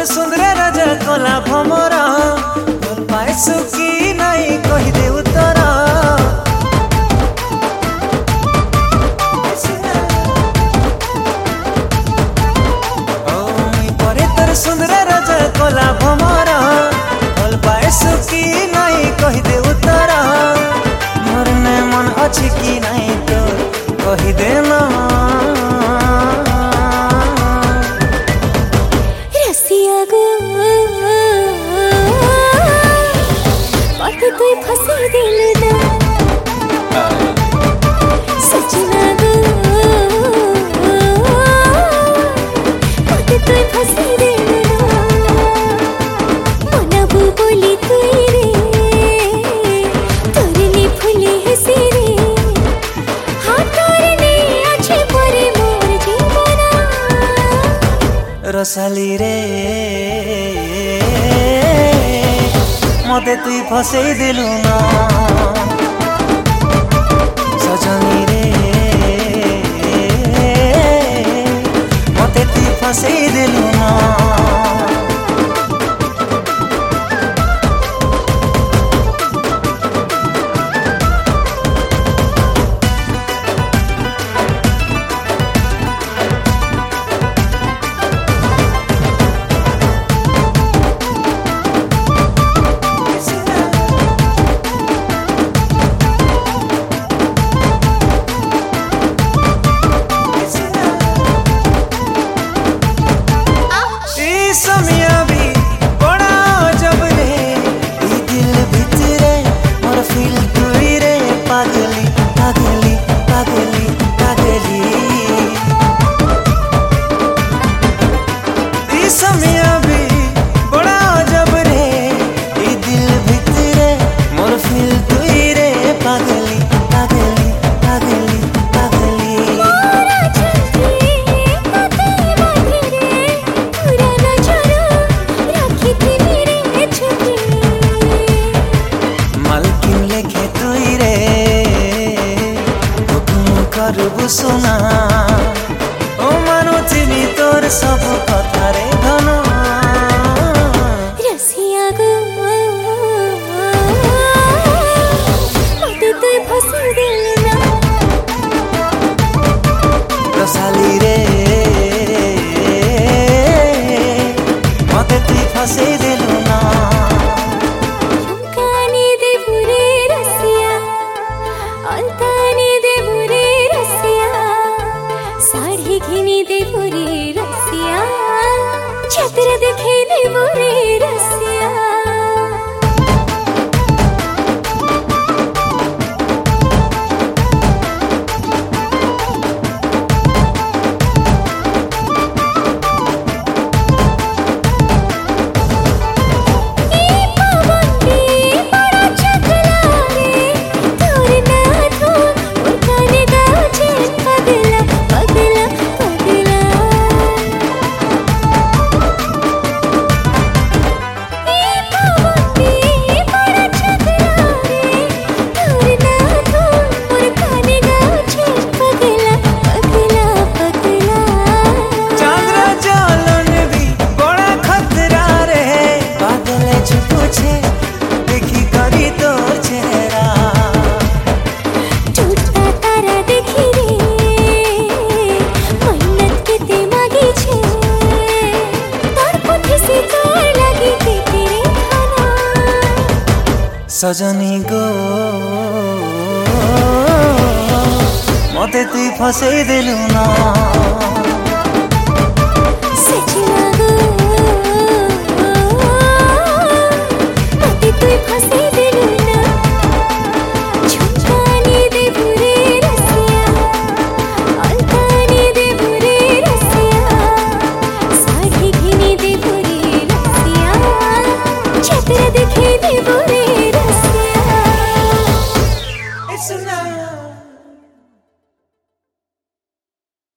सुंदर राजा कला भमरा भल पाइसु कि नहीं कहिदे उत्तर सुंदर राजा कला भमरा भल पाइसु कि नहीं कहिदे उत्तर मोर ने मन अछि कि नहीं तो कहिदे ना रसिया गो मते तू फंसी दिल ना सजना गो मते तू फंसी दिल ना मनाबू बोली तू रे तोरनी फुले हसी रे हाँ तोरनी अच्छे परे मोर जीवना रसाली रे मते तुई फसई दिलु ना सजनी रे मते तुई फसई दिलु ना सुना ओ मानुथिनी तोर सब कथा रे धन रसिया गो मते तू फंसी दिल ना रसाली रे मते तू फंसी दिल ना झुमकानी दे बुरे रसिया अलतानी दे बुरे साड़ी घिनी दे बुरे रसिया छत्र दिखे दे बुरे रसिया सजनी गो मते तुई फसई दिलु ना सजना गो मते तू फंसी दिल ना झुमकानी दे बुरे रसिया अलतानी दे बुरे रसिया साड़ी घिनी दे बुरे रसिया छत्र दिखे दे बुरे